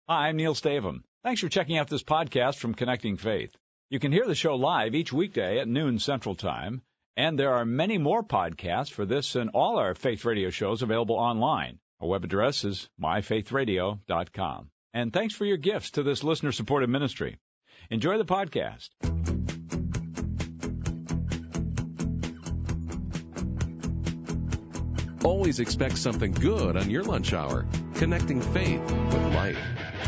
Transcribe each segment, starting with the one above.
Hi, I'm Neil Stavum. Thanks for checking out this podcast from Connecting Faith. You can hear the show live each weekday at noon Central Time, and there are many more podcasts for this and all our Faith Radio shows available online. Our web address is myfaithradio.com. And thanks for your gifts to this listener-supported ministry. Enjoy the podcast. Always expect something good on your lunch hour. Connecting Faith with Life.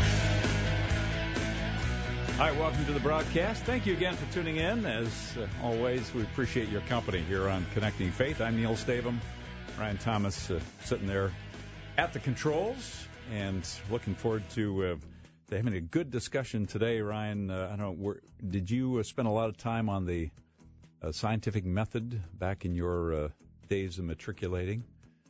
Hi, welcome to the broadcast. Thank you again for tuning in. As always, we appreciate your company here on Connecting Faith. I'm Neil Stavum. Ryan Thomas sitting there at the controls and looking forward to having a good discussion today. Ryan, I don't know, did you spend a lot of time on the scientific method back in your days of matriculating?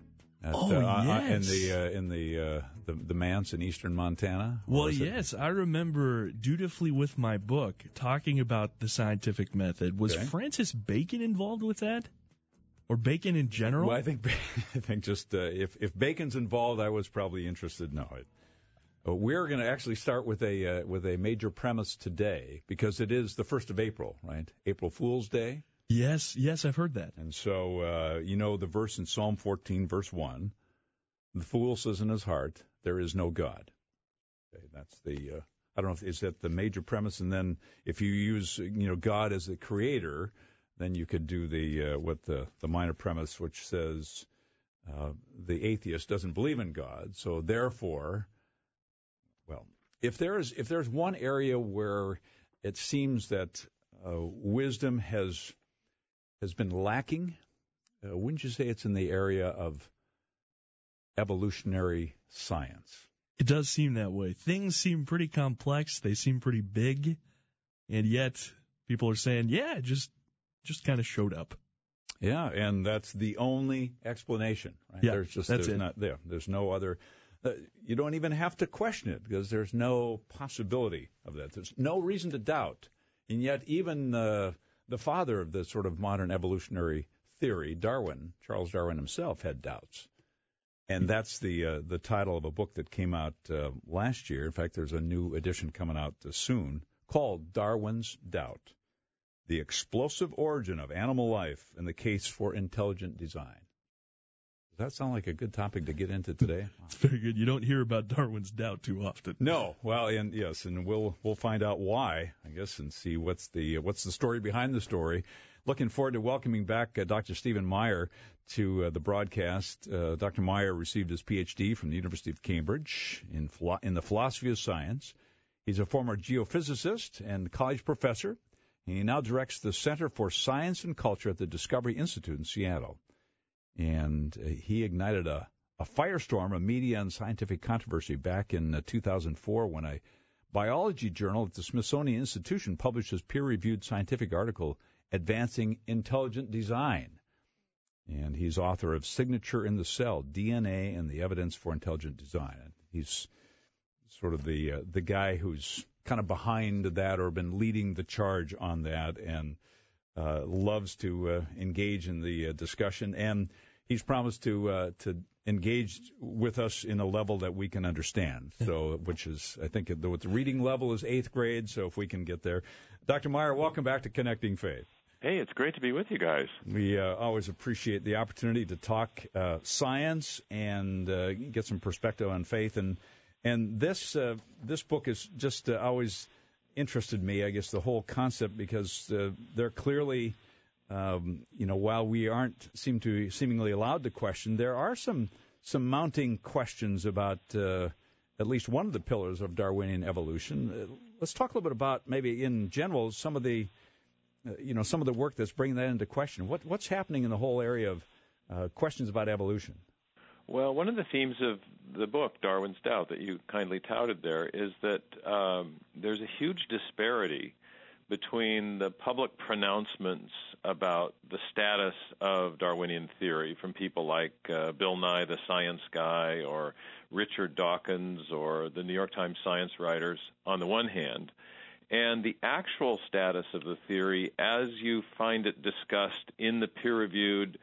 Yes. In the manse in eastern Montana? Well, yes, I remember dutifully with my book talking about the scientific method. Was Francis Bacon involved with that? Or Bacon in general? Well, I think just if Bacon's involved, I was probably interested. No, we're going to actually start with a major premise today because it is the 1st of April, right? April Fool's Day. Yes, I've heard that. And so, the verse in Psalm 14, verse 1, the fool says in his heart, there is no God. Okay, that's I don't know, is that the major premise? And then if you use, God as the creator, then you could do the minor premise, which says the atheist doesn't believe in God. So therefore, well, if there's one area where it seems that wisdom has been lacking, wouldn't you say it's in the area of evolutionary science? It does seem that way. Things seem pretty complex. They seem pretty big. And yet people are saying, yeah, just kind of showed up. Yeah, and that's the only explanation. Right? Yeah, There's no other. You don't even have to question it because there's no possibility of that. There's no reason to doubt. And yet even the father of the sort of modern evolutionary theory, Darwin, Charles Darwin himself, had doubts. And that's the title of a book that came out last year. In fact, there's a new edition coming out soon called Darwin's Doubt, The Explosive Origin of Animal Life and the Case for Intelligent Design. Does that sound like a good topic to get into today? It's very good. You don't hear about Darwin's doubt too often. No. Well, and yes, and we'll find out why, I guess, and see what's the story behind the story. Looking forward to welcoming back Dr. Stephen Meyer to the broadcast. Dr. Meyer received his Ph.D. from the University of Cambridge in the philosophy of science. He's a former geophysicist and college professor. He now directs the Center for Science and Culture at the Discovery Institute in Seattle. And he ignited a firestorm of media and scientific controversy back in 2004 when a biology journal at the Smithsonian Institution published his peer-reviewed scientific article, Advancing Intelligent Design. And he's author of Signature in the Cell, DNA and the Evidence for Intelligent Design. He's sort of the guy who's kind of behind that or been leading the charge on that and loves to engage in the discussion. And he's promised to engage with us in a level that we can understand. So, which is, I think, the reading level is 8th grade. So, if we can get there, Dr. Meyer, welcome back to Connecting Faith. Hey, it's great to be with you guys. We always appreciate the opportunity to talk science and get some perspective on faith. And this book is just always interested me, I guess, the whole concept, because they're clearly, while we aren't seemingly allowed to question, there are some mounting questions about at least one of the pillars of Darwinian evolution. Let's talk a little bit about, maybe in general, some of the work that's bringing that into question. What's happening in the whole area of questions about evolution? Well, one of the themes of the book, Darwin's Doubt, that you kindly touted there, is that there's a huge disparity between the public pronouncements about the status of Darwinian theory from people like Bill Nye, the science guy, or Richard Dawkins, or the New York Times science writers, on the one hand, and the actual status of the theory as you find it discussed in the peer-reviewed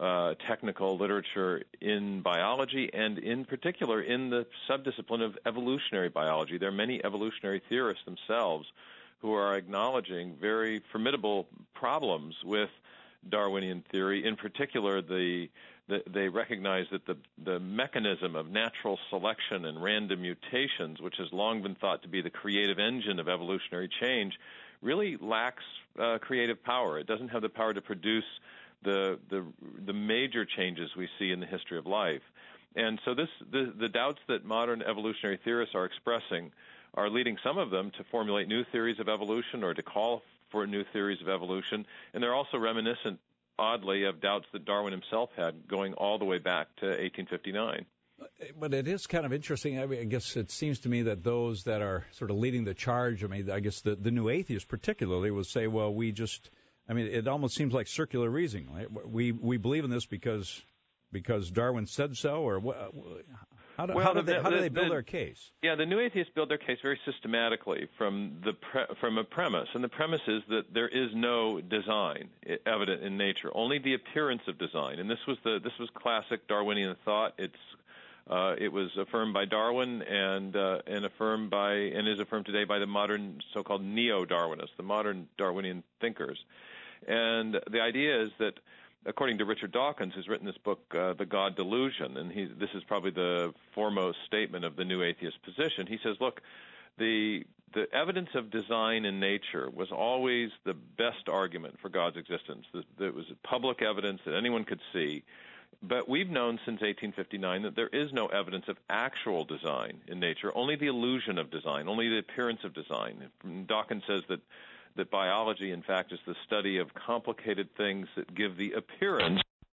technical literature in biology, and in particular in the subdiscipline of evolutionary biology. There are many evolutionary theorists themselves who are acknowledging very formidable problems with Darwinian theory. In particular, they recognize that the mechanism of natural selection and random mutations, which has long been thought to be the creative engine of evolutionary change, really lacks creative power. It doesn't have the power to produce the major changes we see in the history of life. And so the doubts that modern evolutionary theorists are expressing are leading some of them to formulate new theories of evolution or to call for new theories of evolution. And they're also reminiscent, oddly, of doubts that Darwin himself had going all the way back to 1859. But it is kind of interesting. I mean, I guess it seems to me that those that are sort of leading the charge, I mean, I guess the new atheists particularly will say, well, it almost seems like circular reasoning. Right? We believe in this because Darwin said so, or how do they build their case? Yeah, the new atheists build their case very systematically from a premise, and the premise is that there is no design evident in nature, only the appearance of design. And this was classic Darwinian thought. It was affirmed by Darwin and is affirmed today by the modern so-called neo-Darwinists, the modern Darwinian thinkers. And the idea is that, according to Richard Dawkins, who's written this book, The God Delusion, and this is probably the foremost statement of the new atheist position, he says, look, the evidence of design in nature was always the best argument for God's existence. There was public evidence that anyone could see. But we've known since 1859 that there is no evidence of actual design in nature, only the illusion of design, only the appearance of design. Dawkins says that biology, in fact, is the study of complicated things that give the appearance.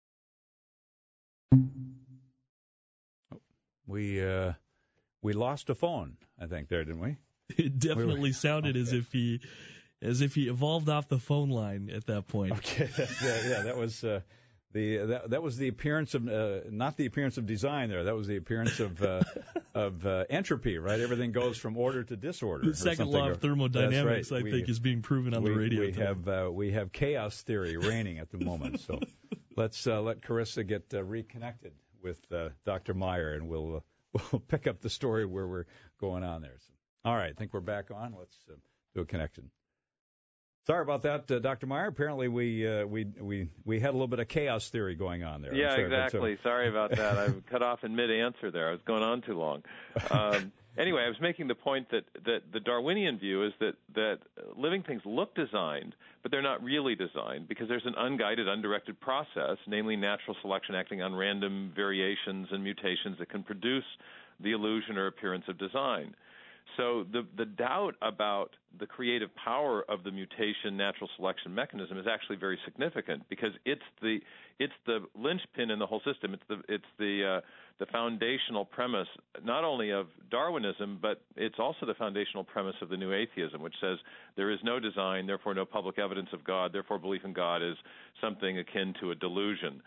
We lost a phone, I think, there, didn't we? It definitely sounded as if he evolved off the phone line at that point. Okay, that was that was the appearance of not the appearance of design there. That was the appearance of entropy, right? Everything goes from order to disorder. The second law of thermodynamics, right. I think, is being proven on the radio. We have chaos theory reigning at the moment. So let's let Carissa get reconnected with Dr. Meyer, and we'll pick up the story where we're going on there. So, all right, I think we're back on. Let's do a connection. Sorry about that, Dr. Meyer. Apparently, we had a little bit of chaos theory going on there. Yeah, exactly. Sorry about that. I cut off in mid-answer there. I was going on too long. Anyway, I was making the point that the Darwinian view is that living things look designed, but they're not really designed because there's an unguided, undirected process, namely natural selection acting on random variations and mutations that can produce the illusion or appearance of design. So the doubt about the creative power of the mutation natural selection mechanism is actually very significant because it's the linchpin in the whole system. It's the foundational premise not only of Darwinism, but it's also the foundational premise of the new atheism, which says there is no design, therefore no public evidence of God, therefore belief in God is something akin to a delusion.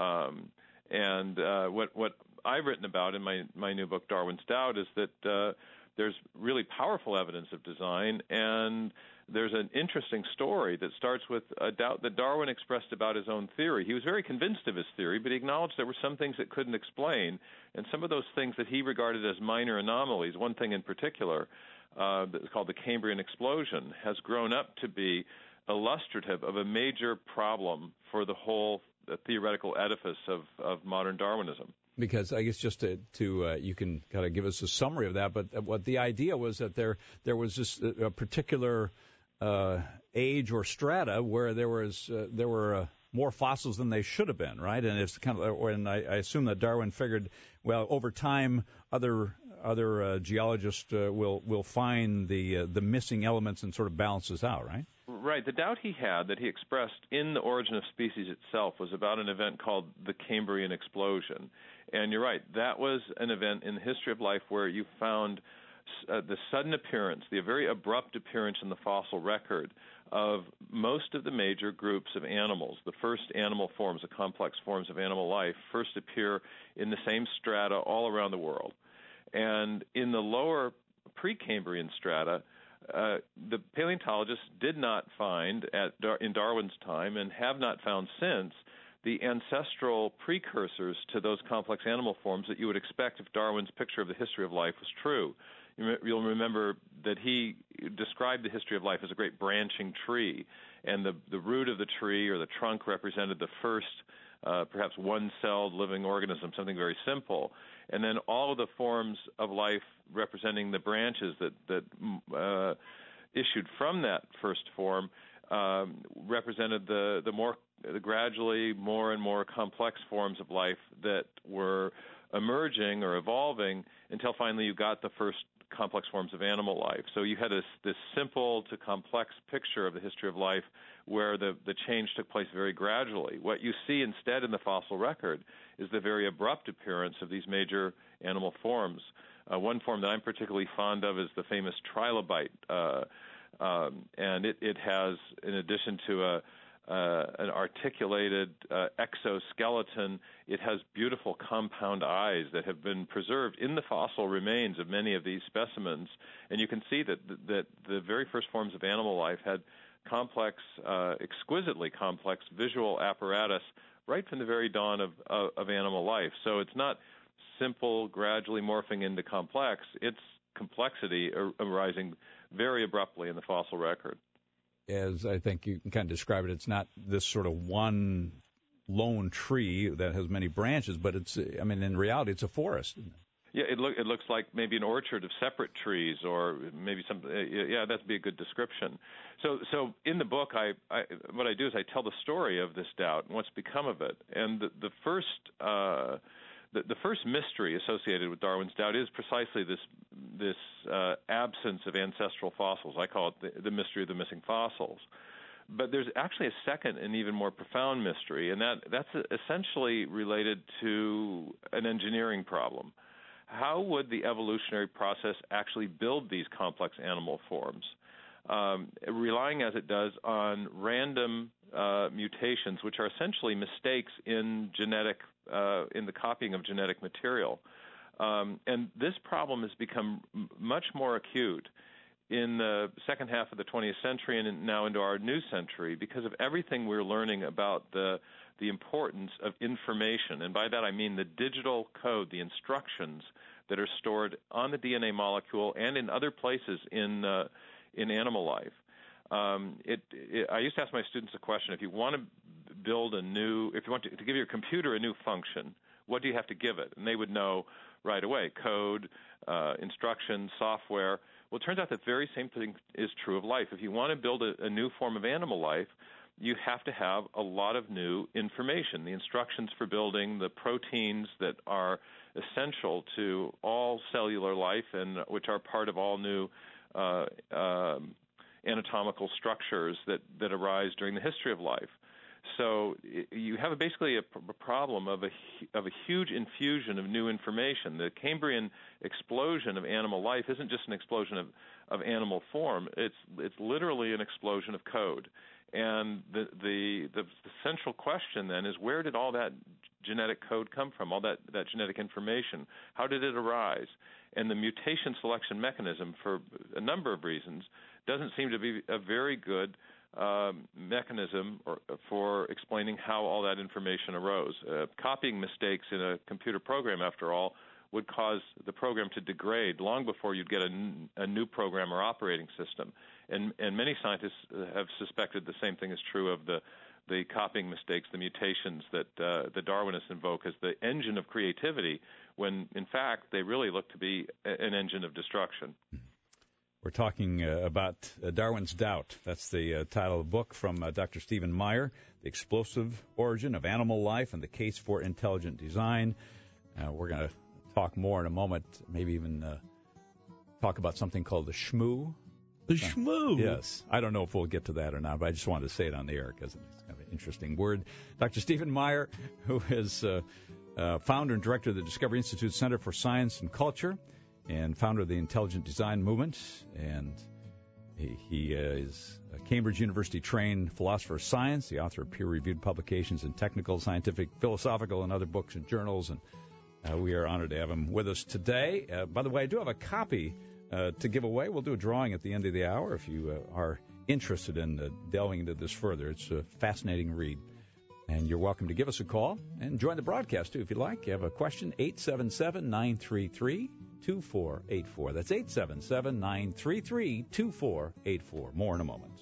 What I've written about in my new book, Darwin's Doubt, is that there's really powerful evidence of design, and there's an interesting story that starts with a doubt that Darwin expressed about his own theory. He was very convinced of his theory, but he acknowledged there were some things that couldn't explain, and some of those things that he regarded as minor anomalies, one thing in particular that's called the Cambrian explosion, has grown up to be illustrative of a major problem for the whole theoretical edifice of modern Darwinism. Because I guess just to you can kind of give us a summary of that, but what the idea was that there was just a particular age or strata where there were more fossils than they should have been, right? And it's kind of, and I assume that Darwin figured, well, over time, other geologists will find the missing elements and sort of balance this out, right? Right. The doubt he had that he expressed in The Origin of Species itself was about an event called the Cambrian explosion. And you're right, that was an event in the history of life where you found the sudden appearance, the very abrupt appearance in the fossil record of most of the major groups of animals. The first animal forms, the complex forms of animal life, first appear in the same strata all around the world. And in the lower Precambrian strata, the paleontologists did not find in Darwin's time and have not found since the ancestral precursors to those complex animal forms that you would expect if Darwin's picture of the history of life was true. You'll remember that he described the history of life as a great branching tree, and the root of the tree or the trunk represented the first, perhaps one-celled living organism, something very simple. And then all of the forms of life representing the branches that issued from that first form represented the gradually more and more complex forms of life that were emerging or evolving until finally you got the first complex forms of animal life. So you had this simple to complex picture of the history of life where the change took place very gradually. What you see instead in the fossil record is the very abrupt appearance of these major animal forms. One form that I'm particularly fond of is the famous trilobite, and it has, in addition to an articulated exoskeleton, it has beautiful compound eyes that have been preserved in the fossil remains of many of these specimens. And you can see that the very first forms of animal life had complex, exquisitely complex visual apparatus right from the very dawn of animal life. So it's not simple, gradually morphing into complex. It's complexity arising very abruptly in the fossil record. As I think you can kind of describe it, it's not this sort of one lone tree that has many branches, but in reality, it's a forest. Yeah, it looks like maybe an orchard of separate trees, or maybe something. Yeah, that'd be a good description. So in the book, what I do is I tell the story of this doubt and what's become of it. And the first mystery associated with Darwin's doubt is precisely this absence of ancestral fossils. I call it the mystery of the missing fossils. But there's actually a second and even more profound mystery, and that's essentially related to an engineering problem. How would the evolutionary process actually build these complex animal forms, relying as it does on random mutations, which are essentially mistakes in the copying of genetic material? And this problem has become much more acute in the second half of the 20th century and now into our new century because of everything we're learning about the importance of information. And by that I mean the digital code, the instructions that are stored on the DNA molecule and in other places in animal life. I used to ask my students a question: if you want to give your computer a new function, what do you have to give it? And they would know right away: code, instructions, software. Well, it turns out the very same thing is true of life. If you want to build a new form of animal life, you have to have a lot of new information, the instructions for building the proteins that are essential to all cellular life and which are part of all new anatomical structures that arise during the history of life. So you have basically a problem of a huge infusion of new information. The Cambrian explosion of animal life isn't just an explosion of animal form. It's literally an explosion of code. And the central question then is, where did all that genetic code come from, all that genetic information? How did it arise? And the mutation selection mechanism, for a number of reasons, doesn't seem to be a very good mechanism for explaining how all that information arose. Copying mistakes in a computer program, after all, would cause the program to degrade long before you'd get a new program or operating system. And many scientists have suspected the same thing is true of the copying mistakes, the mutations that the Darwinists invoke as the engine of creativity, when in fact they really look to be an engine of destruction. We're talking about Darwin's Doubt. That's the title of the book from Dr. Stephen Meyer, The Explosive Origin of Animal Life and the Case for Intelligent Design. We're going to talk more in a moment, maybe even talk about something called the shmoo. The shmoo? Yes. I don't know if we'll get to that or not, but I just wanted to say it on the air because it's kind of an interesting word. Dr. Stephen Meyer, who is founder and director of the Discovery Institute Center for Science and Culture, and founder of the Intelligent Design Movement, and he is a Cambridge University-trained philosopher of science, the author of peer-reviewed publications in technical, scientific, philosophical, and other books and journals, and we are honored to have him with us today. By the way, I do have a copy to give away. We'll do a drawing at the end of the hour if you are interested in delving into this further. It's a fascinating read. And you're welcome to give us a call and join the broadcast, too, if you'd like. You have a question, 877-933-2484. That's 877-933-2484. More in a moment.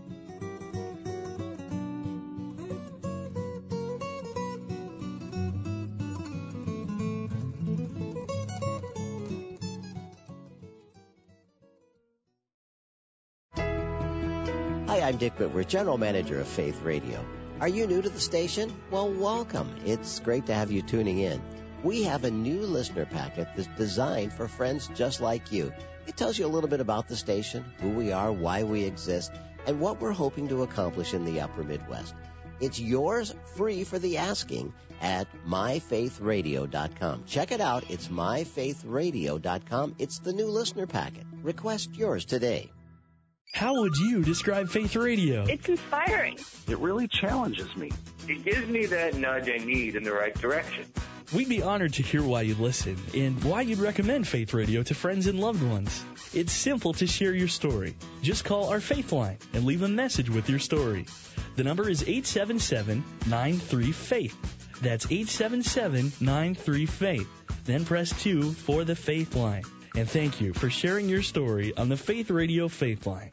Hi, I'm Dick Whitworth, General Manager of Faith Radio. Are you new to the station? Well, welcome. It's great to have you tuning in. We have a new listener packet that's designed for friends just like you. It tells you a little bit about the station, who we are, why we exist, and what we're hoping to accomplish in the Upper Midwest. It's yours, free for the asking, at myfaithradio.com. Check it out. It's myfaithradio.com. It's the new listener packet. Request yours today. How would you describe Faith Radio? It's inspiring. It really challenges me. It gives me that nudge I need in the right direction. We'd be honored to hear why you listen and why you'd recommend Faith Radio to friends and loved ones. It's simple to share your story. Just call our Faith line and leave a message with your story. The number is 877-93-FAITH. That's 877-93-FAITH. Then press 2 for the Faith line. And thank you for sharing your story on the Faith Radio Faith line.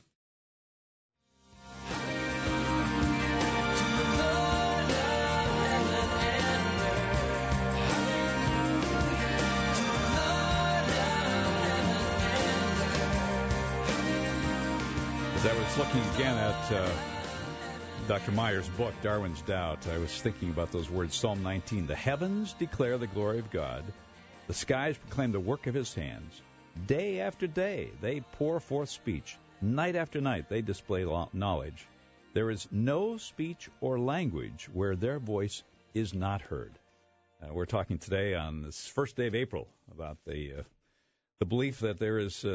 As I was looking again at Dr. Meyer's book, Darwin's Doubt, I was thinking about those words, Psalm 19. The heavens declare the glory of God. The skies proclaim the work of his hands. Day after day they pour forth speech. Night after night they display knowledge. There is no speech or language where their voice is not heard. We're talking today on this first day of April about the belief that there is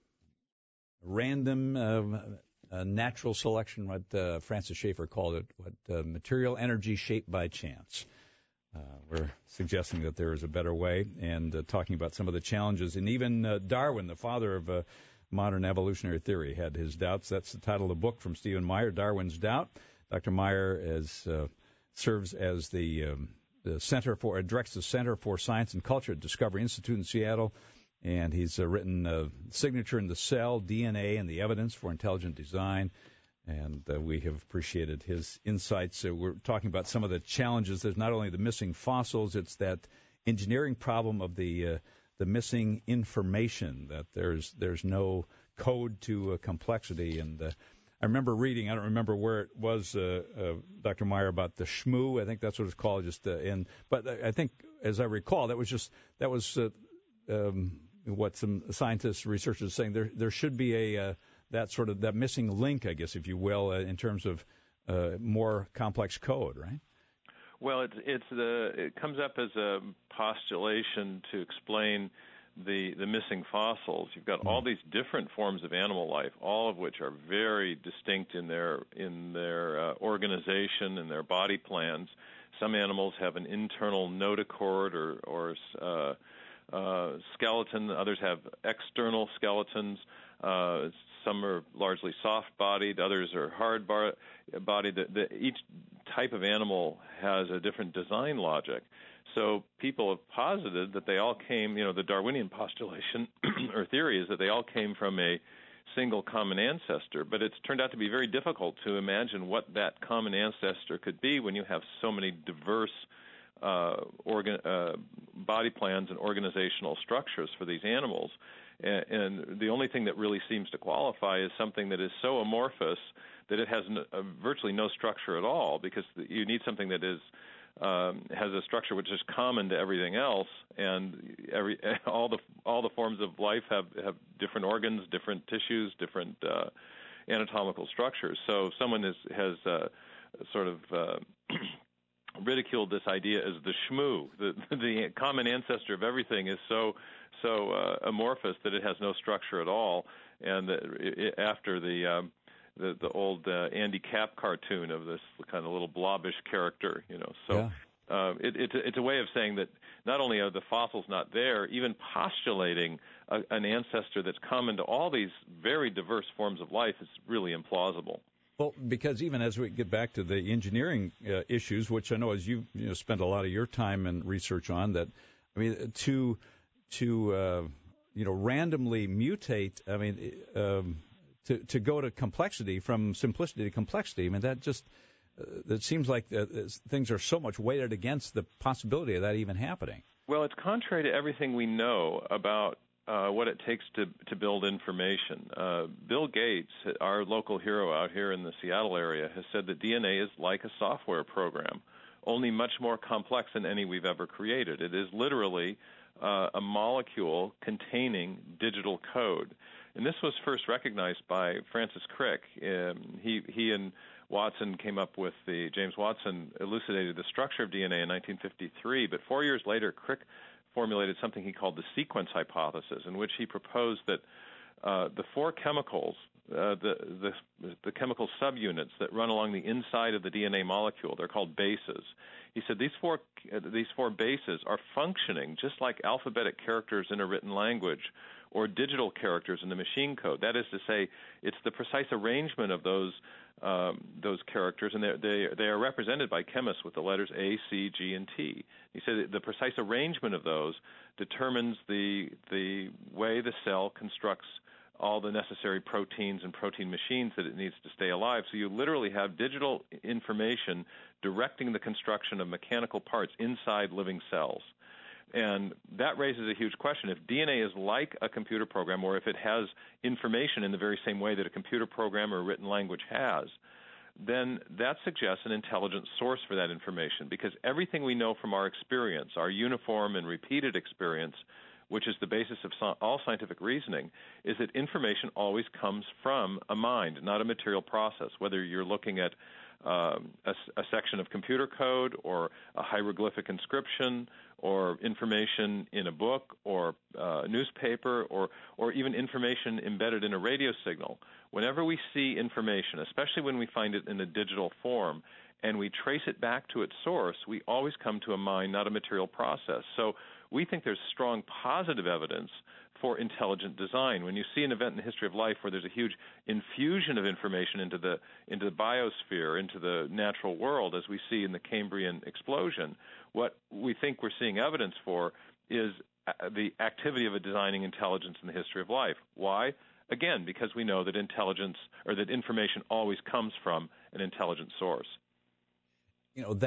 random natural selection, what Francis Schaeffer called it, material energy shaped by chance. We're suggesting that there is a better way and talking about some of the challenges. And even Darwin, the father of modern evolutionary theory, had his doubts. That's the title of the book from Stephen Meyer, Darwin's Doubt. Dr. Meyer serves as the directs the Center for Science and Culture at Discovery Institute in Seattle. And he's written Signature in the Cell, DNA and the Evidence for Intelligent Design. And we have appreciated his insights. We're talking about some of the challenges. There's not only the missing fossils, it's that engineering problem of the missing information, that there's no code to complexity. And I remember reading, I don't remember where it was, Dr. Meyer, about the shmoo. I think that's what it's called. But I think, as I recall, that was what some scientists, researchers are saying. There should be that missing link, I guess, if you will, in terms of more complex code, right? Well, it comes up as a postulation to explain the missing fossils. You've got all these different forms of animal life, all of which are very distinct in their organization and their body plans. Some animals have an internal notochord or skeleton. Others have external skeletons. Some are largely soft-bodied. Others are hard-bodied. Each type of animal has a different design logic. So people have posited that they all came, the Darwinian postulation or theory is that they all came from a single common ancestor. But it's turned out to be very difficult to imagine what that common ancestor could be when you have so many diverse body plans and organizational structures for these animals. And the only thing that really seems to qualify is something that is so amorphous that it has virtually no structure at all, because you need something that has a structure which is common to everything else, and all the forms of life have different organs, different tissues, different anatomical structures. So if someone has sort of ridiculed this idea as the shmoo, the common ancestor of everything is so amorphous that it has no structure at all, and after the old Andy Capp cartoon of this kind of little blobbish character, So yeah. It's a way of saying that not only are the fossils not there, even postulating an ancestor that's common to all these very diverse forms of life is really implausible. Well, because even as we get back to the engineering issues, which I know as you spent a lot of your time and research on, that I mean to randomly mutate, I mean to go to complexity from simplicity to complexity. I mean that just it seems like things are so much weighted against the possibility of that even happening. Well, it's contrary to everything we know about what it takes to build information. Bill Gates, our local hero out here in the Seattle area, has said that DNA is like a software program, only much more complex than any we've ever created. It is literally a molecule containing digital code. And this was first recognized by Francis Crick. He and Watson came up with James Watson elucidated the structure of DNA in 1953, but 4 years later, Crick formulated something he called the sequence hypothesis, in which he proposed that the four chemicals, the chemical subunits that run along the inside of the DNA molecule, they're called bases. He said these four bases are functioning just like alphabetic characters in a written language or digital characters in the machine code. That is to say, it's the precise arrangement of those characters, and they are represented by chemists with the letters A, C, G, and T. He said the precise arrangement of those determines the way the cell constructs all the necessary proteins and protein machines that it needs to stay alive. So you literally have digital information directing the construction of mechanical parts inside living cells. And that raises a huge question. If DNA is like a computer program, or if it has information in the very same way that a computer program or a written language has, then that suggests an intelligent source for that information, because everything we know from our experience, our uniform and repeated experience, which is the basis of all scientific reasoning, is that information always comes from a mind, not a material process, whether you're looking at a section of computer code or a hieroglyphic inscription or information in a book or a newspaper or even information embedded in a radio signal. Whenever we see information, especially when we find it in a digital form, and we trace it back to its source, we always come to a mind, not a material process. So we think there's strong positive evidence for intelligent design. When you see an event in the history of life where there's a huge infusion of information into the biosphere, into the natural world, as we see in the Cambrian explosion, what we think we're seeing evidence for is the activity of a designing intelligence in the history of life. Why? Again, because we know that intelligence, or that information always comes from an intelligent source. You know,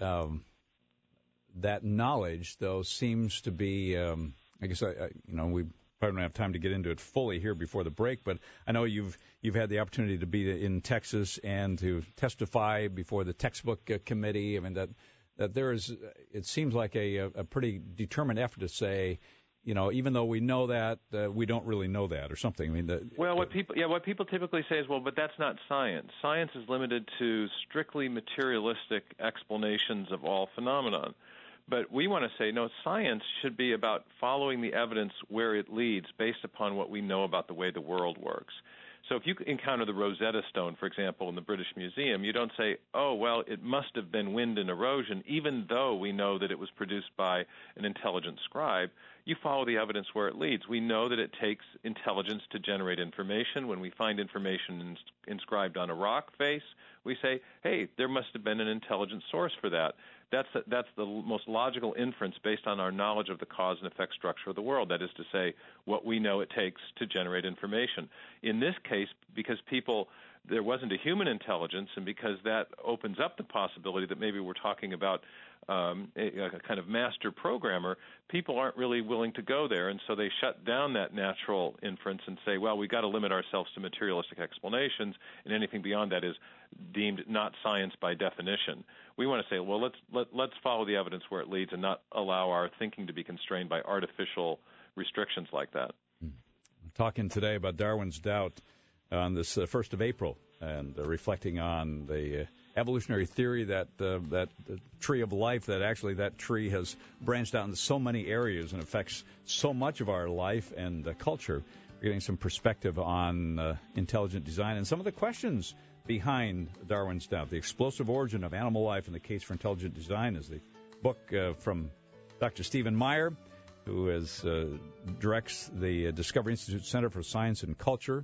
that knowledge, though, seems to be, I guess, we probably don't have time to get into it fully here before the break, but I know you've had the opportunity to be in Texas and to testify before the textbook committee. I mean, that there is, it seems like a pretty determined effort to say, even though we know that, we don't really know that, or something. I mean, what people typically say is, well, but that's not science. Science is limited to strictly materialistic explanations of all phenomenon. But we want to say, no, science should be about following the evidence where it leads based upon what we know about the way the world works. So if you encounter the Rosetta Stone, for example, in the British Museum, you don't say, oh, well, it must have been wind and erosion, even though we know that it was produced by an intelligent scribe. You follow the evidence where it leads. We know that it takes intelligence to generate information. When we find information inscribed on a rock face, we say, hey, there must have been an intelligent source for that. That's the most logical inference based on our knowledge of the cause and effect structure of the world. That is to say, what we know it takes to generate information. In this case, because there wasn't a human intelligence, and because that opens up the possibility that maybe we're talking about a kind of master programmer, people aren't really willing to go there, and so they shut down that natural inference and say, well, we've got to limit ourselves to materialistic explanations, and anything beyond that is deemed not science by definition. We want to say, well, let's follow the evidence where it leads and not allow our thinking to be constrained by artificial restrictions like that. Talking today about Darwin's doubt on this 1st of April, and reflecting on the evolutionary theory that the tree of life, that actually that tree has branched out into so many areas and affects so much of our life and culture. We're getting some perspective on intelligent design and some of the questions behind Darwin's doubt. The explosive origin of animal life and the case for intelligent design is the book from Dr. Stephen Meyer, who directs the Discovery Institute Center for Science and Culture.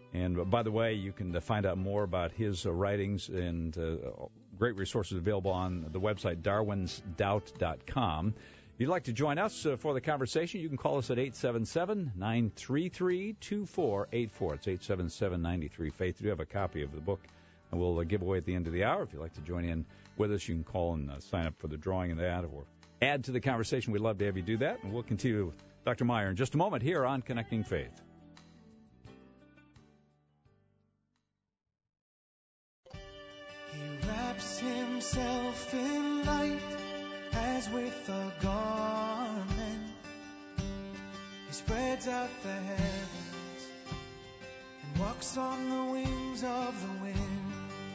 And by the way, you can find out more about his writings and great resources available on the website darwinsdoubt.com. If you'd like to join us for the conversation, you can call us at 877-933-2484. It's 877-93-FAITH. We do have a copy of the book, and we'll give away at the end of the hour. If you'd like to join in with us, you can call and sign up for the drawing and that, or add to the conversation. We'd love to have you do that, and we'll continue with Dr. Meyer in just a moment here on Connecting Faith. He wraps himself in light as with a garment. He spreads out the heavens and walks on the wings of the wind.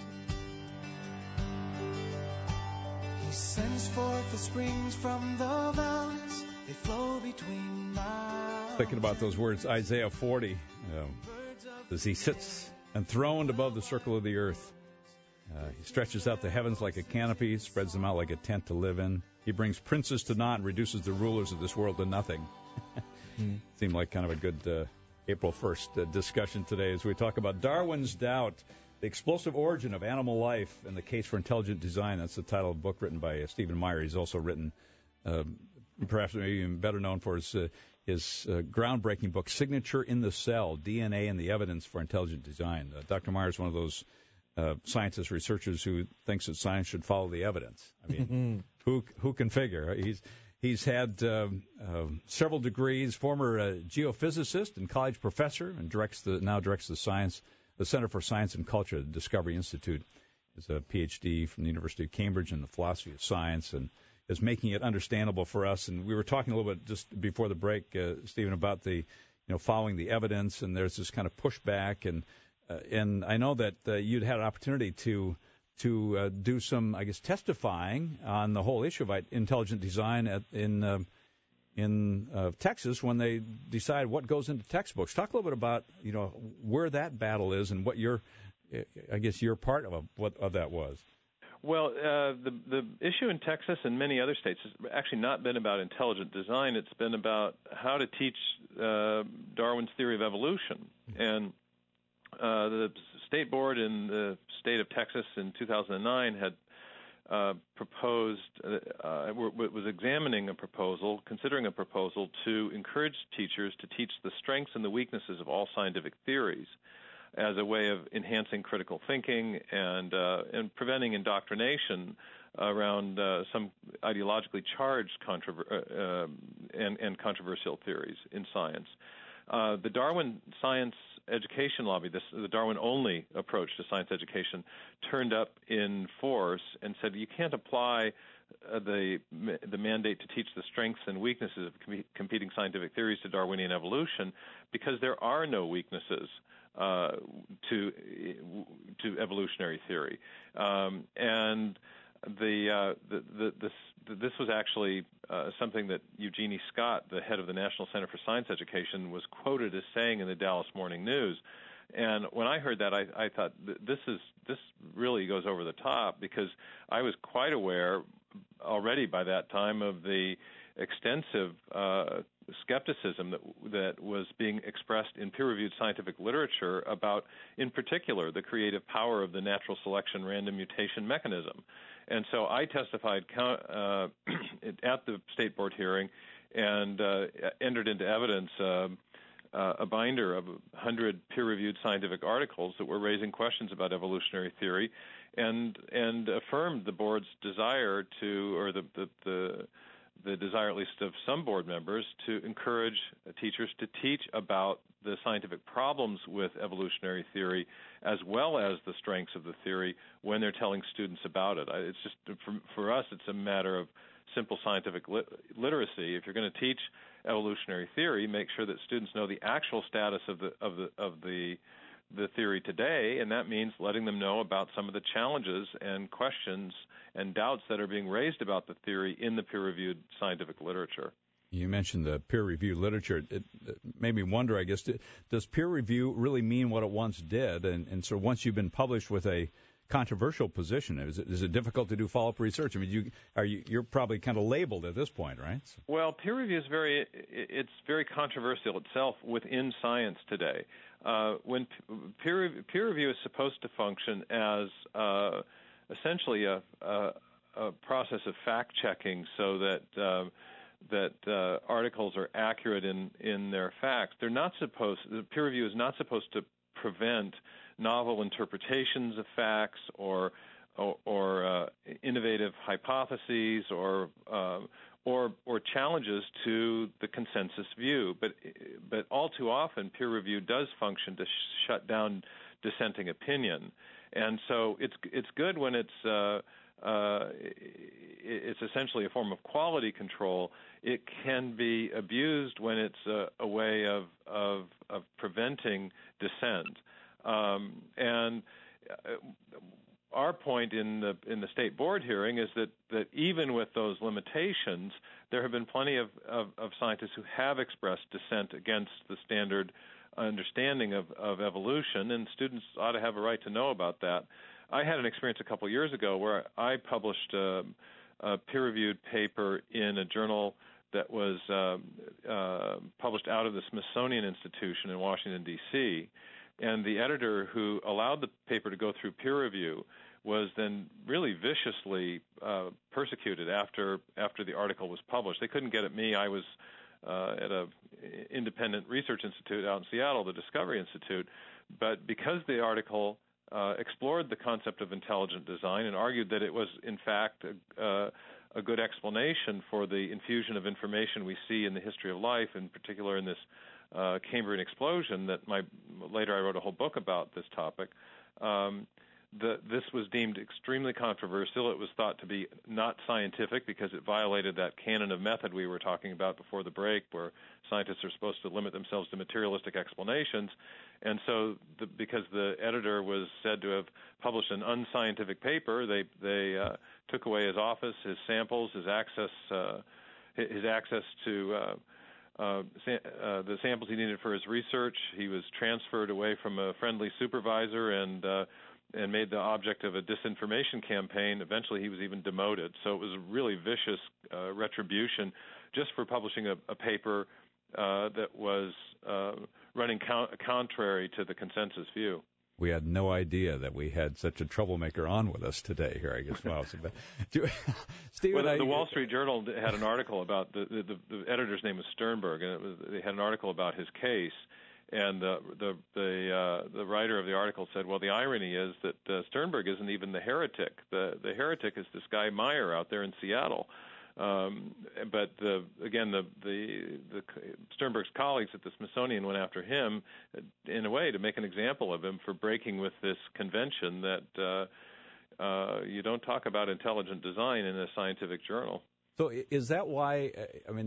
He sends forth the springs from the valleys. They flow between mountains. Thinking about those words, Isaiah 40, as he sits enthroned above the circle of the earth. He stretches out the heavens like a canopy, spreads them out like a tent to live in. He brings princes to naught and reduces the rulers of this world to nothing. Seemed like kind of a good April 1st discussion today as we talk about Darwin's Doubt, the explosive origin of animal life and the case for intelligent design. That's the title of a book written by Stephen Meyer. He's also written, perhaps maybe even better known for his groundbreaking book, Signature in the Cell, DNA and the Evidence for Intelligent Design. Dr. Meyer is one of those scientists, researchers who thinks that science should follow the evidence. I mean, who can figure? He's had several degrees, former geophysicist and college professor, and now directs the Center for Science and Culture at the Discovery Institute. He's a PhD from the University of Cambridge in the philosophy of science, and is making it understandable for us. And we were talking a little bit just before the break, Stephen, about the following the evidence, and there's this kind of pushback, and I know that you'd had an opportunity to do some, I guess, testifying on the whole issue about intelligent design in Texas when they decide what goes into textbooks. Talk a little bit about where that battle is and what your part of that was. Well, the issue in Texas and many other states has actually not been about intelligent design. It's been about how to teach Darwin's theory of evolution. And the state board in the state of Texas in 2009 had was examining considering a proposal to encourage teachers to teach the strengths and the weaknesses of all scientific theories as a way of enhancing critical thinking and preventing indoctrination around some ideologically charged and controversial theories in science. The Darwin Science Education Lobby, the Darwin-only approach to science education, turned up in force and said you can't apply the mandate to teach the strengths and weaknesses of competing scientific theories to Darwinian evolution because there are no weaknesses to evolutionary theory, and this was actually something that Eugenie Scott, the head of the National Center for Science Education, was quoted as saying in the Dallas Morning News. And when I heard that, I thought this really goes over the top, because I was quite aware already by that time of the extensive skepticism that was being expressed in peer-reviewed scientific literature about, in particular, the creative power of the natural selection random mutation mechanism. And so I testified at the state board hearing and entered into evidence a binder of 100 peer-reviewed scientific articles that were raising questions about evolutionary theory, and affirmed the board's desire to, or the desire at least of some board members, to encourage teachers to teach about the scientific problems with evolutionary theory as well as the strengths of the theory when they're telling students about it. It's just, for us, it's a matter of simple scientific literacy. If you're going to teach evolutionary theory, make sure that students know the actual status of the theory today, and that means letting them know about some of the challenges and questions and doubts that are being raised about the theory in the peer-reviewed scientific literature. You mentioned the peer-reviewed literature. It made me wonder, I guess, does peer review really mean what it once did? And so once you've been published with a controversial position. Is it difficult to do follow-up research? I mean, you're probably kind of labeled at this point, right? Well, peer review is it's very controversial itself within science today. When peer review is supposed to function as essentially a process of fact-checking, so that articles are accurate in their facts. Peer review is not supposed to prevent novel interpretations of facts or innovative hypotheses or challenges to the consensus view. But all too often, peer review does function to shut down dissenting opinion, and so it's good when it's essentially a form of quality control. It can be abused when it's a way of preventing dissent. And our point in the state board hearing is that even with those limitations, there have been plenty of scientists who have expressed dissent against the standard understanding of evolution, and students ought to have a right to know about that. I had an experience a couple years ago where I published a peer-reviewed paper in a journal that was published out of the Smithsonian Institution in Washington, D.C., and the editor who allowed the paper to go through peer review was then really viciously persecuted after the article was published. They couldn't get at me. I was at an independent research institute out in Seattle, the Discovery Institute, but because the article explored the concept of intelligent design and argued that it was, in fact, a good explanation for the infusion of information we see in the history of life, in particular in this Cambrian explosion that later I wrote a whole book about this topic. This was deemed extremely controversial. It was thought to be not scientific because it violated that canon of method we were talking about before the break, where scientists are supposed to limit themselves to materialistic explanations. And so because the editor was said to have published an unscientific paper, they took away his office, his samples, his access to the samples he needed for his research. He was transferred away from a friendly supervisor and made the object of a disinformation campaign. Eventually, he was even demoted. So it was a really vicious retribution just for publishing a paper that was running contrary to the consensus view. We had no idea that we had such a troublemaker on with us today here, I guess. Wow. Stephen, the Wall Street Journal had an article about the editor's name was Sternberg, and they had an article about his case. And the writer of the article said, well, the irony is that Sternberg isn't even the heretic. The heretic is this guy Meyer out there in Seattle. But again, Sternberg's colleagues at the Smithsonian went after him in a way to make an example of him for breaking with this convention that you don't talk about intelligent design in a scientific journal. So is that why? I mean,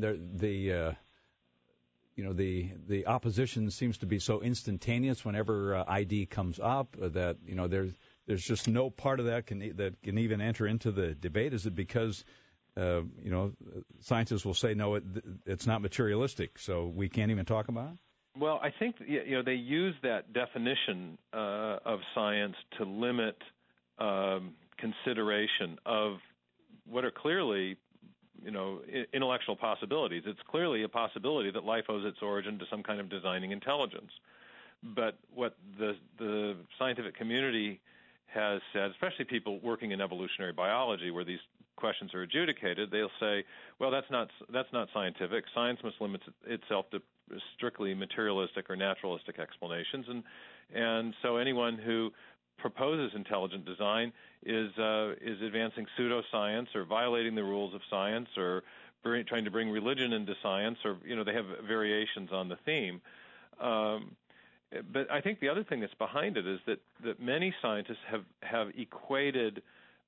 the opposition seems to be so instantaneous whenever ID comes up that there's just no part of that can even enter into the debate. Is it because scientists will say no, it's not materialistic, so we can't even talk about it? Well, I think they use that definition of science to limit consideration of what are clearly intellectual possibilities. It's clearly a possibility that life owes its origin to some kind of designing intelligence. But what the scientific community has said, especially people working in evolutionary biology where these questions are adjudicated, they'll say, well, that's not scientific. Science must limit itself to strictly materialistic or naturalistic explanations. And so anyone who proposes intelligent design is advancing pseudoscience or violating the rules of science or trying to bring religion into science, or they have variations on the theme. But I think the other thing that's behind it is that many scientists have equated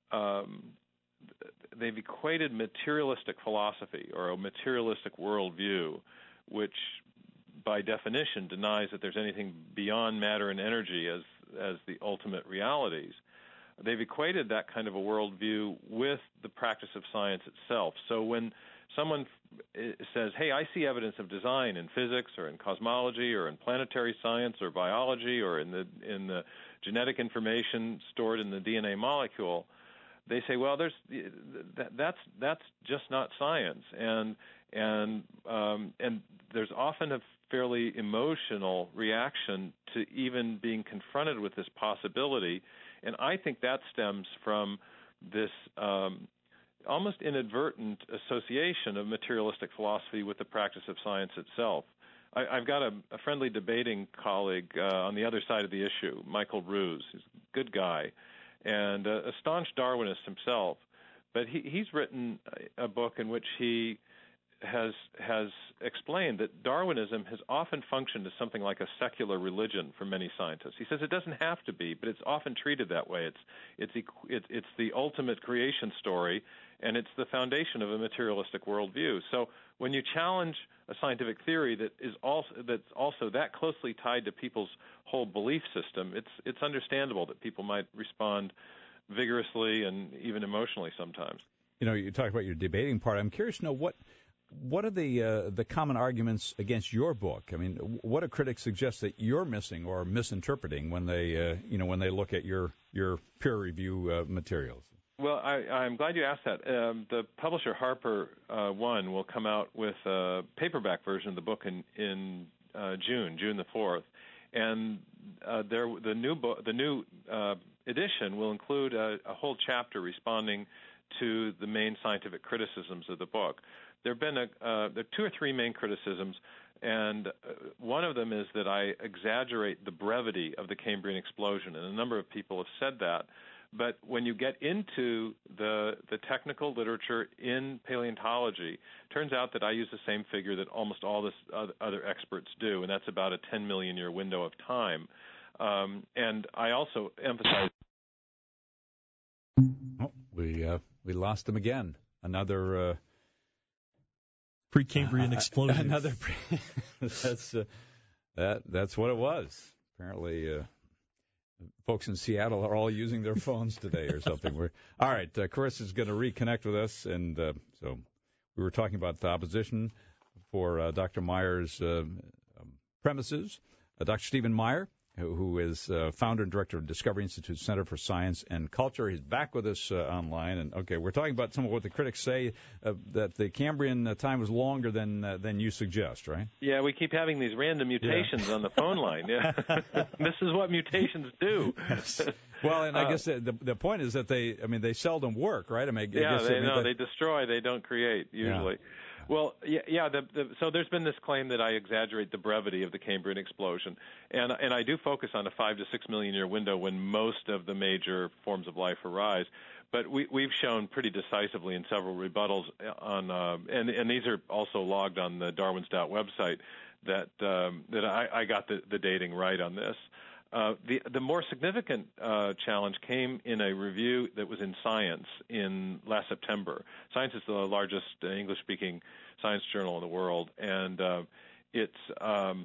they've equated materialistic philosophy or a materialistic worldview, which by definition denies that there's anything beyond matter and energy as the ultimate realities. They've equated that kind of a worldview with the practice of science itself. So when someone says, hey, I see evidence of design in physics or in cosmology or in planetary science or biology or in the genetic information stored in the DNA molecule, they say, well, that's just not science, and there's often a fairly emotional reaction to even being confronted with this possibility, and I think that stems from this almost inadvertent association of materialistic philosophy with the practice of science itself. I've got a friendly debating colleague on the other side of the issue, Michael Ruse. He's a good guy and a staunch Darwinist himself, but he's written a book in which he has explained that Darwinism has often functioned as something like a secular religion for many scientists. He says it doesn't have to be, but it's often treated that way. It's the ultimate creation story, and it's the foundation of a materialistic worldview. So when you challenge a scientific theory that's also that closely tied to people's whole belief system, it's understandable that people might respond vigorously and even emotionally sometimes. You know, you talk about your debating part. I'm curious to know what are the common arguments against your book? I mean, what do critics suggest that you're missing or misinterpreting when they look at your peer review materials? Well, I'm glad you asked that. The publisher Harper One will come out with a paperback version of the book in June the 4th, and the new edition will include a whole chapter responding to the main scientific criticisms of the book. There have been there are two or three main criticisms, and one of them is that I exaggerate the brevity of the Cambrian explosion, and a number of people have said that. But when you get into the technical literature in paleontology, it turns out that I use the same figure that almost all this other experts do, and that's about a 10 million year window of time. And I also emphasize. Oh, we lost him again. Another Precambrian explosion. That's what it was. Apparently. Folks in Seattle are all using their phones today or something. All right, Chris is going to reconnect with us, and so we were talking about the opposition for Dr. Meyer's premises. Dr. Stephen Meyer, who is founder and director of Discovery Institute Center for Science and Culture. He's back with us online. And okay, we're talking about some of what the critics say, that the Cambrian time was longer than you suggest, right? Yeah, we keep having these random mutations on the phone line. Yeah, this is what mutations do. Well, and I guess the point is that they seldom work, right? They destroy, they don't create usually. Yeah. Well, so there's been this claim that I exaggerate the brevity of the Cambrian explosion, and I do focus on a 5 to 6 million year window when most of the major forms of life arise. But we've shown pretty decisively in several rebuttals on, and these are also logged on the Darwin's Doubt website, that I got the dating right on this. The more significant challenge came in a review that was in Science in last September. Science is the largest English-speaking science journal in the world, and the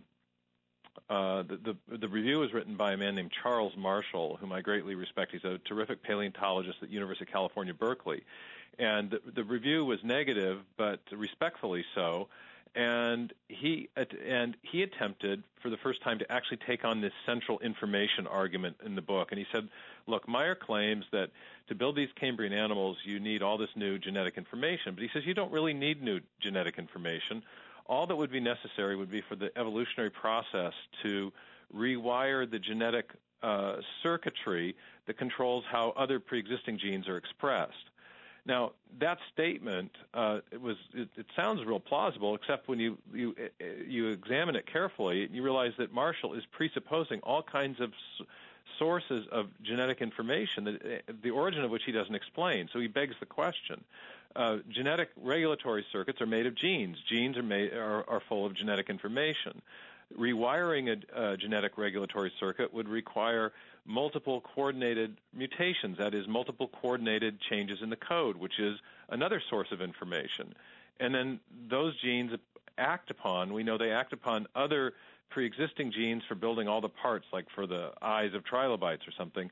review was written by a man named Charles Marshall, whom I greatly respect. He's a terrific paleontologist at the University of California, Berkeley. And the review was negative, but respectfully so. And he attempted for the first time to actually take on this central information argument in the book. And he said, look, Meyer claims that to build these Cambrian animals, you need all this new genetic information. But he says you don't really need new genetic information. All that would be necessary would be for the evolutionary process to rewire the genetic circuitry that controls how other pre-existing genes are expressed. Now, that statement, it sounds real plausible, except when you examine it carefully, you realize that Marshall is presupposing all kinds of sources of genetic information, the origin of which he doesn't explain. So he begs the question. Genetic regulatory circuits are made of genes. Genes are full of genetic information. Rewiring a genetic regulatory circuit would require multiple coordinated mutations, that is, multiple coordinated changes in the code, which is another source of information. And then those genes we know they act upon other pre-existing genes for building all the parts, like for the eyes of trilobites or something.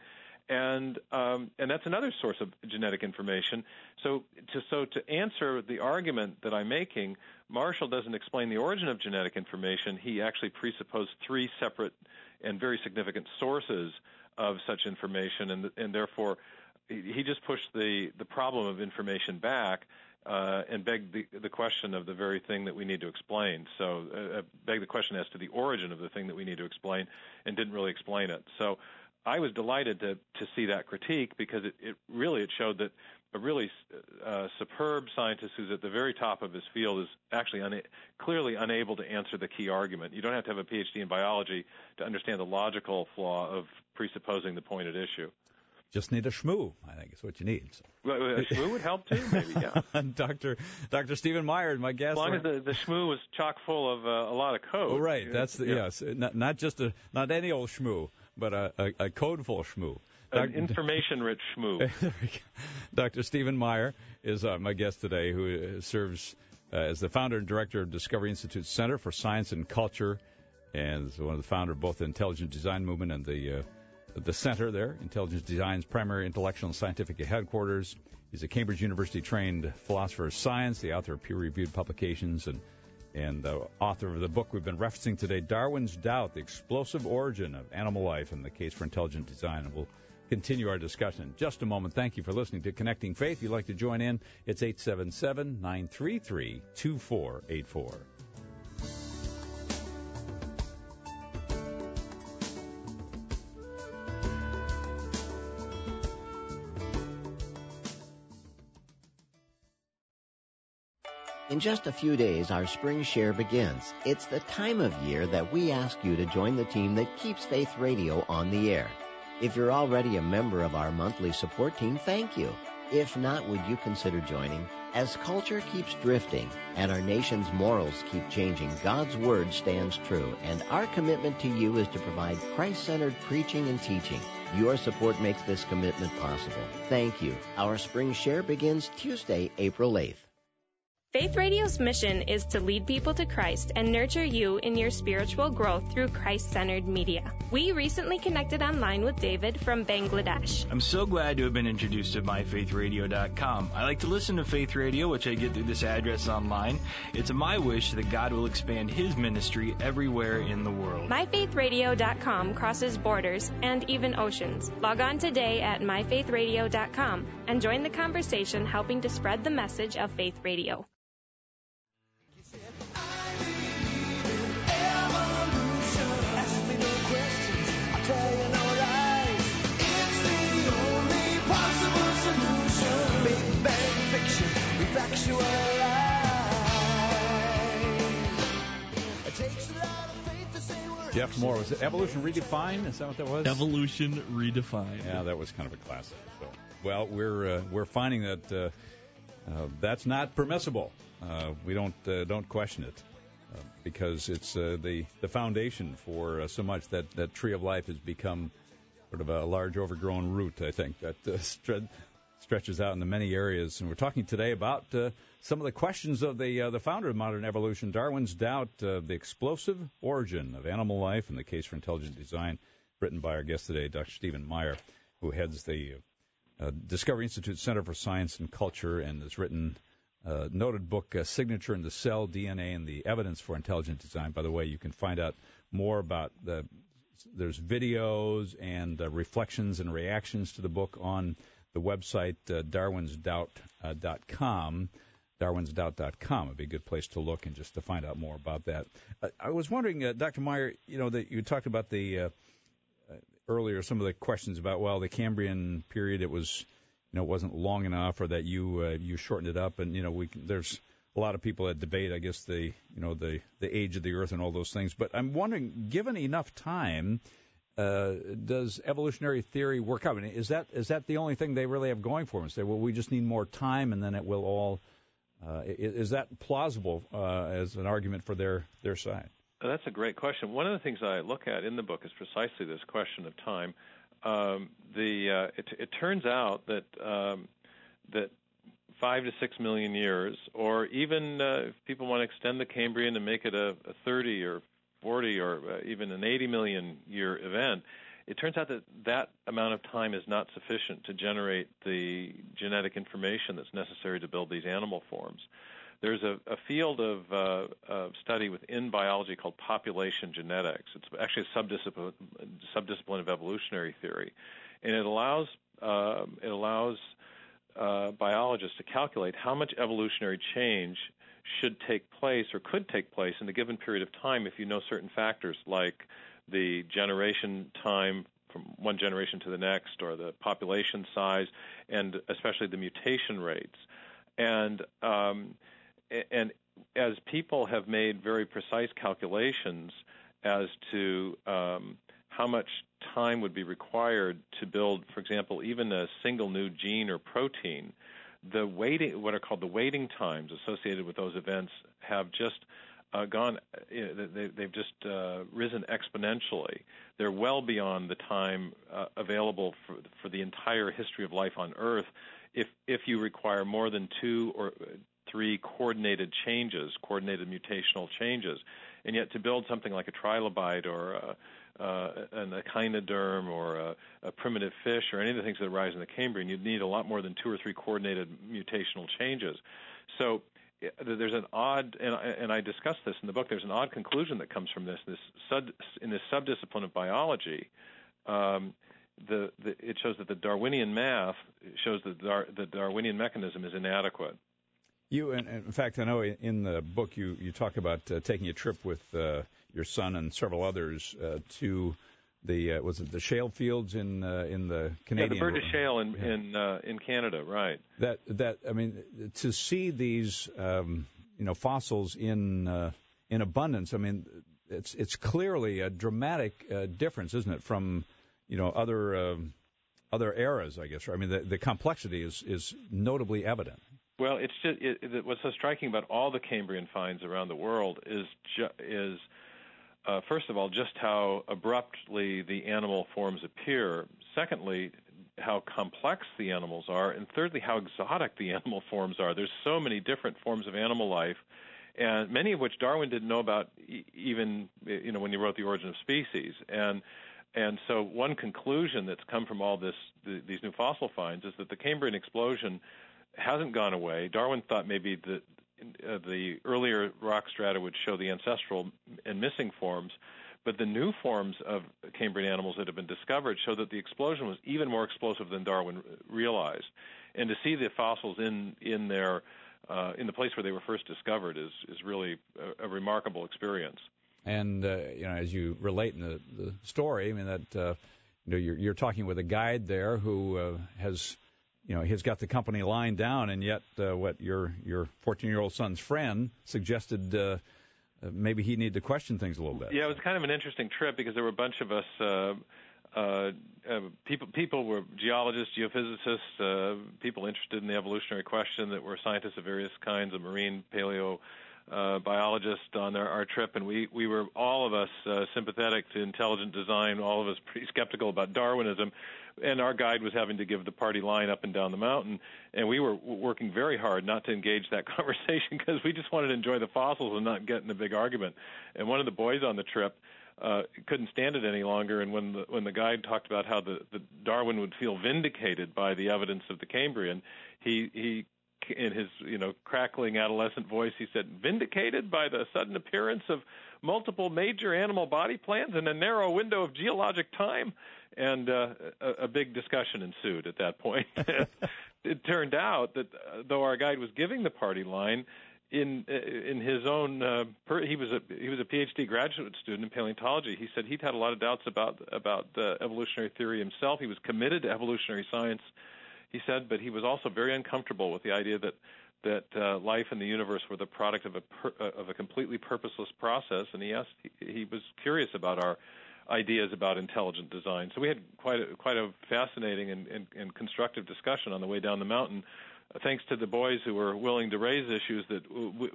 And that's another source of genetic information. So to answer the argument that I'm making, Marshall doesn't explain the origin of genetic information. He actually presupposed three separate and very significant sources of such information, and therefore he just pushed the problem of information back and begged the question of the very thing that we need to explain. So begged the question as to the origin of the thing that we need to explain, and didn't really explain it. So I was delighted to see that critique, because it showed that a really superb scientist who's at the very top of his field is actually clearly unable to answer the key argument. You don't have to have a PhD in biology to understand the logical flaw of presupposing the point at issue. Just need a shmoo, I think is what you need. So. Well, a shmoo would help too, maybe, yeah. Dr. Stephen Meyer, my guest. As long as the shmoo was chock full of a lot of code. Oh, right. That's yes. Not any old shmoo, but a codeful shmoo. An information-rich shmoo. Dr. Stephen Meyer is my guest today, who serves as the founder and director of Discovery Institute's Center for Science and Culture, and is one of the founder of both the Intelligent Design Movement and the center there, Intelligent Design's primary intellectual and scientific headquarters. He's a Cambridge University-trained philosopher of science, the author of peer-reviewed publications, and the author of the book we've been referencing today, Darwin's Doubt, The Explosive Origin of Animal Life and the Case for Intelligent Design. And we'll continue our discussion in just a moment. Thank you for listening to Connecting Faith. If you'd like to join in, it's 877-933-2484. In just a few days, our Spring Share begins. It's the time of year that we ask you to join the team that keeps Faith Radio on the air. If you're already a member of our monthly support team, thank you. If not, would you consider joining? As culture keeps drifting and our nation's morals keep changing, God's Word stands true, and our commitment to you is to provide Christ-centered preaching and teaching. Your support makes this commitment possible. Thank you. Our Spring Share begins Tuesday, April 8th. Faith Radio's mission is to lead people to Christ and nurture you in your spiritual growth through Christ-centered media. We recently connected online with David from Bangladesh. I'm so glad to have been introduced to MyFaithRadio.com. I like to listen to Faith Radio, which I get through this address online. It's my wish that God will expand His ministry everywhere in the world. MyFaithRadio.com crosses borders and even oceans. Log on today at MyFaithRadio.com and join the conversation helping to spread the message of Faith Radio. Jeff Moore, was it Evolution Redefined? Is that what that was? Evolution Redefined. Yeah, that was kind of a classic. So, well, we're finding that that's not permissible. We don't question it because it's the foundation for so much that Tree of Life has become sort of a large overgrown root, I think, that stretches out into many areas. And we're talking today about some of the questions of the founder of modern evolution, Darwin's Doubt, the explosive origin of animal life and the case for intelligent design, written by our guest today, Dr. Stephen Meyer, who heads the Discovery Institute Center for Science and Culture and has written a noted book, Signature in the Cell, DNA and the Evidence for Intelligent Design. By the way, you can find out more about there's videos and reflections and reactions to the book on the website darwinsdoubt.com. darwinsdoubt.com would be a good place to look and just to find out more about that. I was wondering, Dr. Meyer, that you talked about the earlier some of the questions about, well, the Cambrian period, it was, it wasn't long enough, or that you shortened it up, and there's a lot of people that debate, I guess, the age of the Earth and all those things. But I'm wondering, given enough time, does evolutionary theory work out? I mean, is that the only thing they really have going for them? Say, well, we just need more time, and then it will all. Is that plausible as an argument for their side? That's a great question. One of the things I look at in the book is precisely this question of time. It turns out that 5 to 6 million years, or even if people want to extend the Cambrian and make it a 30 or 40 or even an 80 million year event, it turns out that amount of time is not sufficient to generate the genetic information that's necessary to build these animal forms. There's a field of study within biology called population genetics. It's actually a subdiscipline of evolutionary theory, and it allows biologists to calculate how much evolutionary change should take place or could take place in a given period of time if you know certain factors like the generation time from one generation to the next, or the population size, and especially the mutation rates. And as people have made very precise calculations as to how much time would be required to build, for example, even a single new gene or protein, the waiting, what are called the waiting times associated with those events, have just they've just risen exponentially. They're well beyond the time available for the entire history of life on Earth if you require more than 2 or 3 coordinated mutational changes. And yet to build something like a trilobite or an echinoderm or a primitive fish or any of the things that arise in the Cambrian, you'd need a lot more than 2 or 3 coordinated mutational changes. So there's an odd, and I discuss this in the book, there's an odd conclusion that comes from in this subdiscipline of biology. It shows that the Darwinian math shows that the Darwinian mechanism is inadequate. In fact, I know in the book you talk about taking a trip with your son and several others to the shale fields in the Canadian. Yeah, the Burgess Shale in Canada, right? That I mean, to see these fossils in abundance. I mean, it's clearly a dramatic difference, isn't it, from other eras, I guess. I mean, the complexity is notably evident. Well, it's just what's so striking about all the Cambrian finds around the world is first of all, just how abruptly the animal forms appear. Secondly, how complex the animals are. And thirdly, how exotic the animal forms are. There's so many different forms of animal life, and many of which Darwin didn't know about even when he wrote The Origin of Species. And so one conclusion that's come from all these new fossil finds is that the Cambrian explosion hasn't gone away. Darwin thought maybe the earlier rock strata would show the ancestral and missing forms, but the new forms of Cambrian animals that have been discovered show that the explosion was even more explosive than Darwin realized. And to see the fossils in the place where they were first discovered is really a remarkable experience. And as you relate in the story, I mean that you're talking with a guide there who has. He's got the company lying down, and yet what your 14-year-old son's friend suggested maybe he needed to question things a little bit. Yeah, it was kind of an interesting trip because there were a bunch of us people were geologists, geophysicists, people interested in the evolutionary question that were scientists of various kinds, of marine, paleo, biologists on our trip, and we were all of us sympathetic to intelligent design, all of us pretty skeptical about Darwinism, and our guide was having to give the party line up and down the mountain, and we were working very hard not to engage that conversation because we just wanted to enjoy the fossils and not get in a big argument. And one of the boys on the trip couldn't stand it any longer, and when the guide talked about how the Darwin would feel vindicated by the evidence of the Cambrian, he in his crackling adolescent voice, he said, "Vindicated by the sudden appearance of multiple major animal body plans in a narrow window of geologic time." And a big discussion ensued at that point. It turned out that though our guide was giving the party line, in his own he was a PhD graduate student in paleontology. He said he'd had a lot of doubts about the evolutionary theory himself. He was committed to evolutionary science, he said, but he was also very uncomfortable with the idea that life and the universe were the product of a completely purposeless process, and he was curious about our ideas about intelligent design. So we had quite a fascinating and constructive discussion on the way down the mountain, thanks to the boys who were willing to raise issues that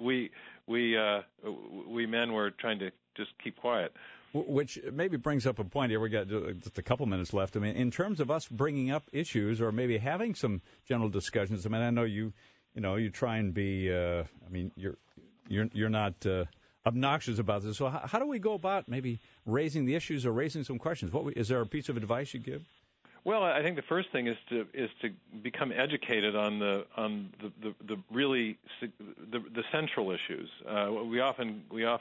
we men were trying to just keep quiet. Which maybe brings up a point here. We got just a couple minutes left. I mean, in terms of us bringing up issues or maybe having some general discussions. I mean, I know you try and be. I mean, you're not obnoxious about this. So how do we go about maybe raising the issues or raising some questions? Is there a piece of advice you give? Well, I think the first thing is to become educated on the really the central issues. We often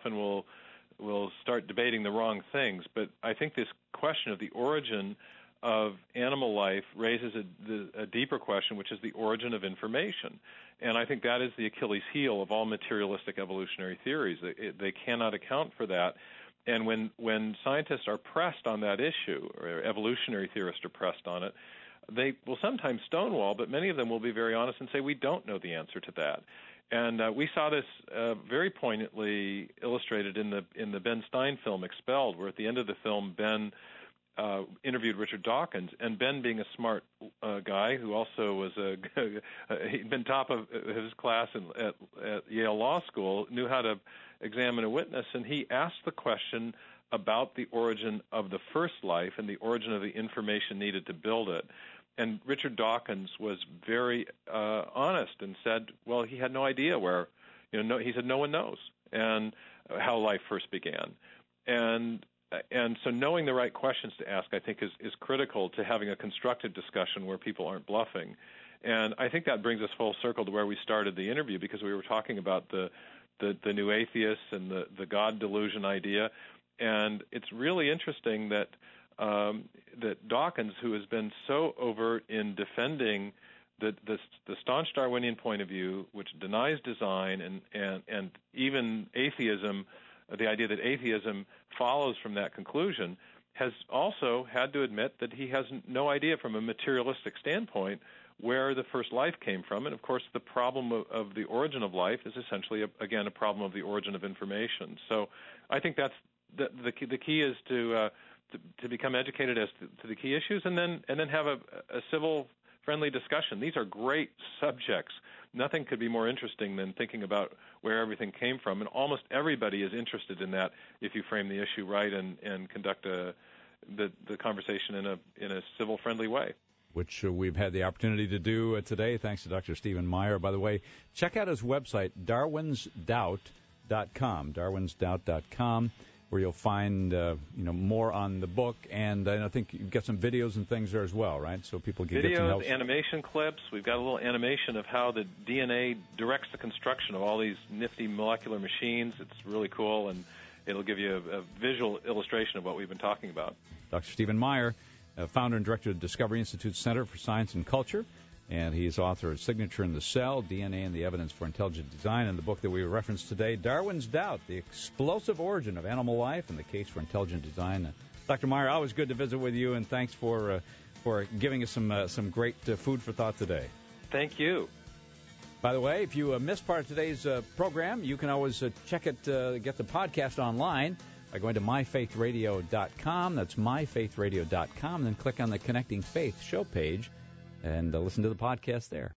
will start debating the wrong things, but I think this question of the origin of animal life raises a deeper question, which is the origin of information. And I think that is the Achilles heel of all materialistic evolutionary theories. They cannot account for that. And when scientists are pressed on that issue, or evolutionary theorists are pressed on it, they will sometimes stonewall, but many of them will be very honest and say, we don't know the answer to that. And we saw this very poignantly illustrated in the Ben Stein film Expelled, where at the end of the film, Ben interviewed Richard Dawkins, and Ben, being a smart guy who also was he'd been top of his class at Yale Law School, knew how to examine a witness, and he asked the question about the origin of the first life and the origin of the information needed to build it. And Richard Dawkins was very honest and said, well, he had no idea where, he said no one knows, and how life first began. And so knowing the right questions to ask, I think, is critical to having a constructive discussion where people aren't bluffing. And I think that brings us full circle to where we started the interview, because we were talking about the new atheists and the God delusion idea. And it's really interesting that Dawkins, who has been so overt in defending the staunch Darwinian point of view, which denies design and even atheism, the idea that atheism follows from that conclusion, has also had to admit that he has no idea from a materialistic standpoint where the first life came from. And, of course, the problem of the origin of life is essentially, again, a problem of the origin of information. So I think that's the key is to become educated as to the key issues, and then have a civil, friendly discussion. These are great subjects. Nothing could be more interesting than thinking about where everything came from, and almost everybody is interested in that if you frame the issue right and conduct the conversation in a civil, friendly way. Which we've had the opportunity to do today, thanks to Dr. Stephen Meyer. By the way, check out his website, darwinsdoubt.com, darwinsdoubt.com, where you'll find more on the book, and I think you've got some videos and things there as well, right? So people can get some help. Videos, animation clips. We've got a little animation of how the DNA directs the construction of all these nifty molecular machines. It's really cool, and it'll give you a visual illustration of what we've been talking about. Dr. Stephen Meyer, founder and director of the Discovery Institute Center for Science and Culture, and he's author of Signature in the Cell, DNA and the Evidence for Intelligent Design, and the book that we referenced today, Darwin's Doubt, The Explosive Origin of Animal Life and the Case for Intelligent Design. Dr. Meyer, always good to visit with you, and thanks for giving us some great food for thought today. Thank you. By the way, if you missed part of today's program, you can always check it, get the podcast online by going to myfaithradio.com. That's myfaithradio.com, and then click on the Connecting Faith show page and listen to the podcast there.